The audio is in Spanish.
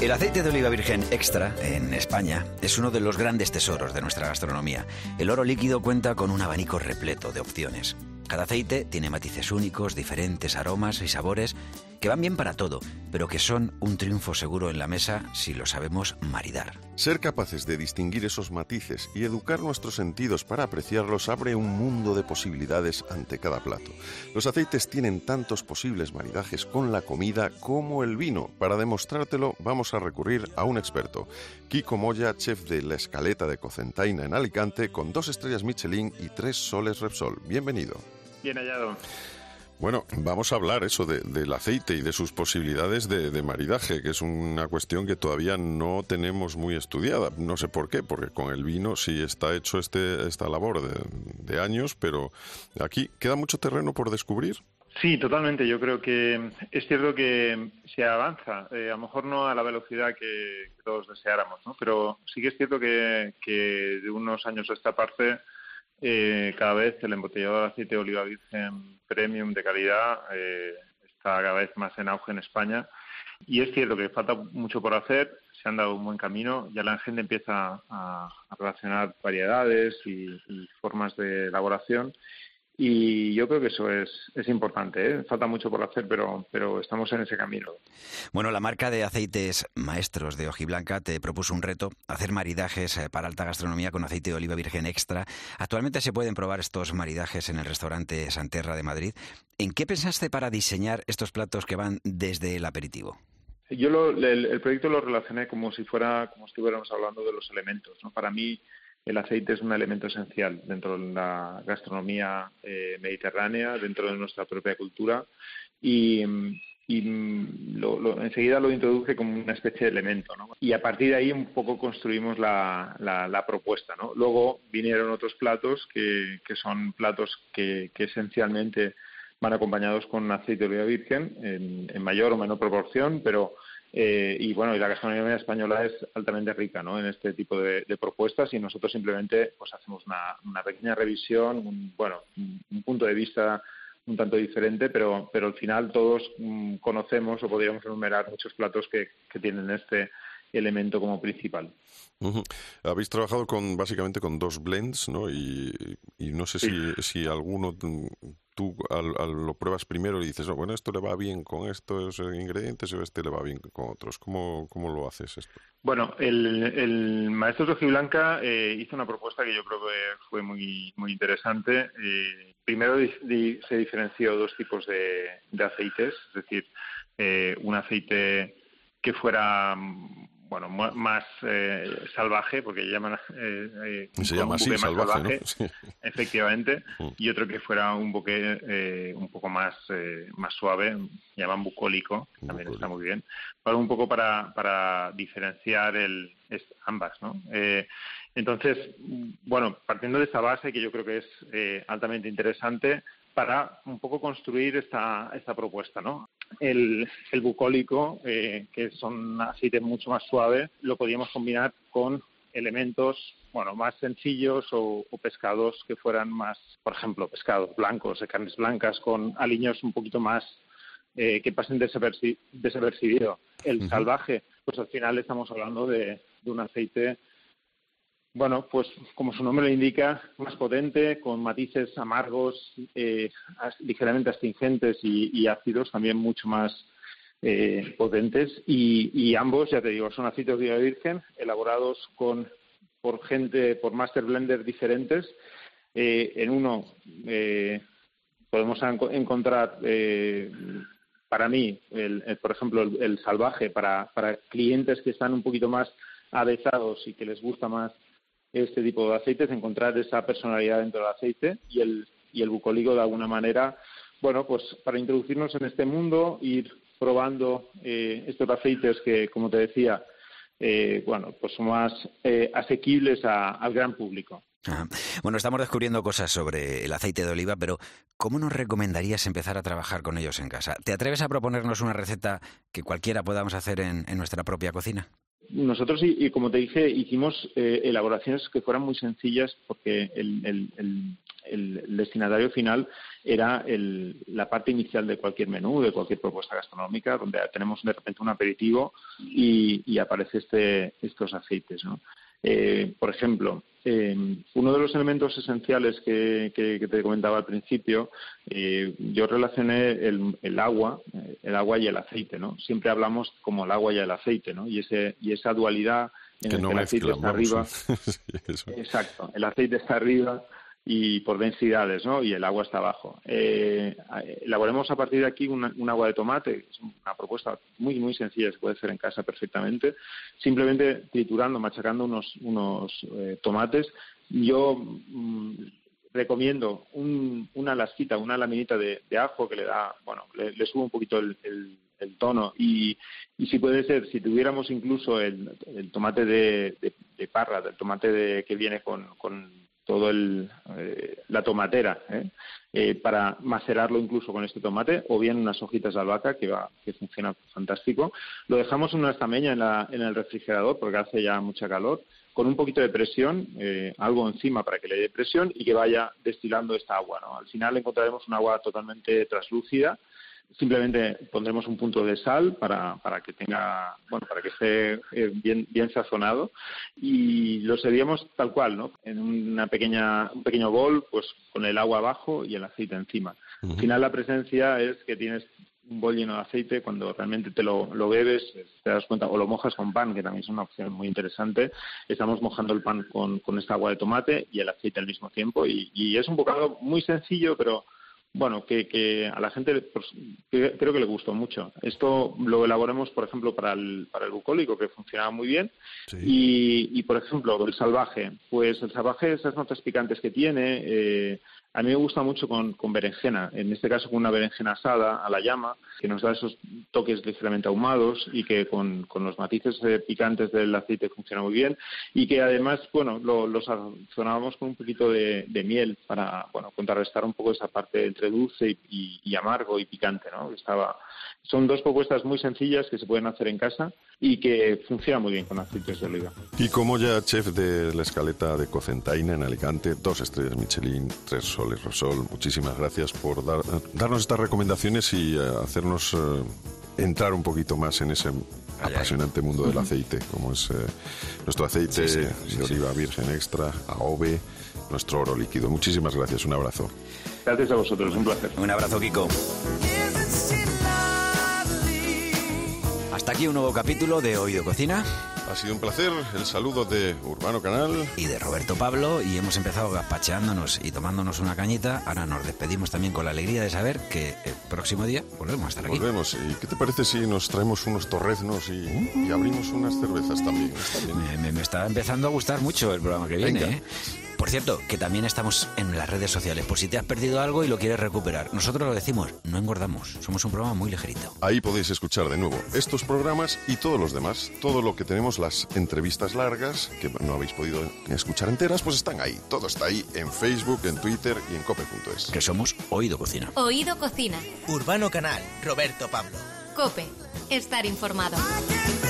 El aceite de oliva virgen extra, en España, es uno de los grandes tesoros de nuestra gastronomía. El oro líquido cuenta con un abanico repleto de opciones. Cada aceite tiene matices únicos, diferentes aromas y sabores que van bien para todo, pero que son un triunfo seguro en la mesa si lo sabemos maridar. Ser capaces de distinguir esos matices y educar nuestros sentidos para apreciarlos abre un mundo de posibilidades ante cada plato. Los aceites tienen tantos posibles maridajes con la comida como el vino. Para demostrártelo vamos a recurrir a un experto. Kiko Moya, chef de La Escaleta de Cocentaina en Alicante, con 2 estrellas Michelin y 3 soles Repsol. Bienvenido. Bien hallado. Bueno, vamos a hablar del aceite y de sus posibilidades de maridaje, que es una cuestión que todavía no tenemos muy estudiada. No sé por qué, porque con el vino sí está hecho esta labor de años, pero aquí queda mucho terreno por descubrir. Sí, totalmente. Yo creo que es cierto que se avanza, a lo mejor no a la velocidad que todos deseáramos, ¿no? Pero sí que es cierto que de unos años a esta parte cada vez el embotellado de aceite de oliva virgen premium de calidad está cada vez más en auge en España, y es cierto que falta mucho por hacer. Se han dado un buen camino, ya la gente empieza a relacionar variedades y formas de elaboración, y yo creo que eso es importante, ¿eh? Falta mucho por hacer, pero estamos en ese camino. Bueno, la marca de aceites Maestros de Hojiblanca te propuso un reto: hacer maridajes para alta gastronomía con aceite de oliva virgen extra. Actualmente se pueden probar estos maridajes en el restaurante Santerra de Madrid. ¿En qué pensaste para diseñar estos platos que van desde el aperitivo? Yo el proyecto lo relacioné como si estuviéramos hablando de los elementos, ¿no? Para mí el aceite es un elemento esencial dentro de la gastronomía mediterránea, dentro de nuestra propia cultura, y enseguida lo introduje como una especie de elemento, ¿no? Y a partir de ahí un poco construimos la propuesta, ¿no? Luego vinieron otros platos que son platos que esencialmente van acompañados con aceite de oliva virgen en mayor o menor proporción, pero y la gastronomía española es altamente rica, ¿no?, en este tipo de propuestas, y nosotros simplemente pues hacemos una pequeña revisión, un punto de vista un tanto diferente, pero al final todos conocemos o podríamos enumerar muchos platos que tienen este elemento como principal. Uh-huh. Habéis trabajado básicamente con 2 blends, ¿no? Y no sé si alguno tú lo pruebas primero y dices, bueno, esto le va bien con estos ingredientes o este le va bien con otros. ¿Cómo lo haces esto? Bueno, el Maestros de Hojiblanca hizo una propuesta que yo creo que fue muy, muy interesante. Primero se diferenció 2 tipos de aceites, es decir, un aceite que fuera más salvaje, porque llaman se llama así, salvaje, ¿no? Sí. Efectivamente, y otro que fuera un poco más suave, llaman bucólico, también está muy bien, un poco para diferenciar ambas, ¿no? Entonces, partiendo de esa base, que yo creo que es altamente interesante para un poco construir esta propuesta, ¿no? El bucólico, que son aceites mucho más suaves, lo podíamos combinar con elementos más sencillos o pescados que fueran más, por ejemplo, pescados blancos, de carnes blancas, con aliños un poquito más que pasen desapercibido. El salvaje, pues al final estamos hablando de un aceite, pues como su nombre lo indica, más potente, con matices amargos, ligeramente astringentes y ácidos también mucho más potentes, y ambos, ya te digo, son aceites de oliva virgen elaborados por master blender diferentes. En uno podemos encontrar, para mí, por ejemplo, el salvaje para clientes que están un poquito más avezados y que les gusta más este tipo de aceites, encontrar esa personalidad dentro del aceite, y el bucólico, de alguna manera, pues para introducirnos en este mundo, ir probando estos aceites que, como te decía, pues son más asequibles al gran público. Ajá. Bueno, estamos descubriendo cosas sobre el aceite de oliva, pero ¿cómo nos recomendarías empezar a trabajar con ellos en casa? ¿Te atreves a proponernos una receta que cualquiera podamos hacer en nuestra propia cocina? Nosotros, y como te dije, hicimos elaboraciones que fueran muy sencillas, porque el destinatario final era la parte inicial de cualquier menú, de cualquier propuesta gastronómica, donde tenemos de repente un aperitivo y aparece estos aceites, ¿no? Por ejemplo, uno de los elementos esenciales que te comentaba al principio, yo relacioné el agua y el aceite, ¿no? Siempre hablamos como el agua y el aceite, ¿no? Y esa dualidad en que el no que el aceite está arriba. Sí, exacto, el aceite está arriba y por densidades, ¿no? Y el agua está abajo. Elaboremos a partir de aquí un agua de tomate, es una propuesta muy muy sencilla, se puede hacer en casa perfectamente, simplemente triturando, machacando unos tomates. Yo recomiendo una lasquita, una laminita de ajo que le da, bueno, le sube un poquito el tono y si puede ser, si tuviéramos incluso el tomate de parra, del tomate que viene con todo la tomatera, para macerarlo incluso con este tomate, o bien unas hojitas de albahaca que funciona fantástico. Lo dejamos en una estameña en el refrigerador porque hace ya mucha calor, con un poquito de presión, algo encima para que le dé presión y que vaya destilando esta agua, ¿no? Al final encontraremos un agua totalmente translúcida. Simplemente pondremos un punto de sal para que tenga, bueno, para que esté bien sazonado y lo serviríamos tal cual, ¿no? En un pequeño bol, pues con el agua abajo y el aceite encima. Uh-huh. Al final la presencia es que tienes un bol lleno de aceite, cuando realmente te lo bebes, te das cuenta, o lo mojas con pan, que también es una opción muy interesante. Estamos mojando el pan con esta agua de tomate y el aceite al mismo tiempo y es un bocado muy sencillo, pero bueno, que a la gente pues, creo que le gustó mucho. Esto lo elaboramos, por ejemplo, para el bucólico, que funcionaba muy bien. Sí. Y, por ejemplo, el salvaje. Pues el salvaje, esas notas picantes que tiene, a mí me gusta mucho con berenjena. En este caso, con una berenjena asada a la llama, que nos da esos toques ligeramente ahumados y que con los matices picantes del aceite funciona muy bien. Y que además, bueno, lo sazonábamos con un poquito de miel para, bueno, contrarrestar un poco esa parte entre dulce y amargo y picante, ¿no? Son dos propuestas muy sencillas que se pueden hacer en casa y que funcionan muy bien con aceites de oliva. Y como ya chef de la Escaleta de Cocentaina en Alicante, 2 estrellas Michelin, 3 soles Repsol, muchísimas gracias por darnos estas recomendaciones y hacernos entrar un poquito más en ese apasionante mundo del aceite, como es nuestro aceite de oliva virgen extra, AOVE, nuestro oro líquido. Muchísimas gracias, un abrazo. Gracias a vosotros, un placer. Un abrazo, Kiko. Hasta aquí un nuevo capítulo de Oído Cocina. Ha sido un placer, el saludo de Urbano Canal y de Roberto Pablo, y hemos empezado gazpacheándonos y tomándonos una cañita. Ahora nos despedimos también con la alegría de saber que el próximo día volvemos a estar aquí. Volvemos. ¿Y qué te parece si nos traemos unos torreznos y abrimos unas cervezas también? Me está empezando a gustar mucho el programa que viene. Venga. Por cierto, que también estamos en las redes sociales, por si te has perdido algo y lo quieres recuperar. Nosotros lo decimos, no engordamos, somos un programa muy ligerito. Ahí podéis escuchar de nuevo estos programas y todos los demás. Todo lo que tenemos, las entrevistas largas, que no habéis podido escuchar enteras, pues están ahí. Todo está ahí en Facebook, en Twitter y en cope.es. Que somos Oído Cocina. Oído Cocina. Urbano Canal, Roberto Pablo. Cope, estar informado.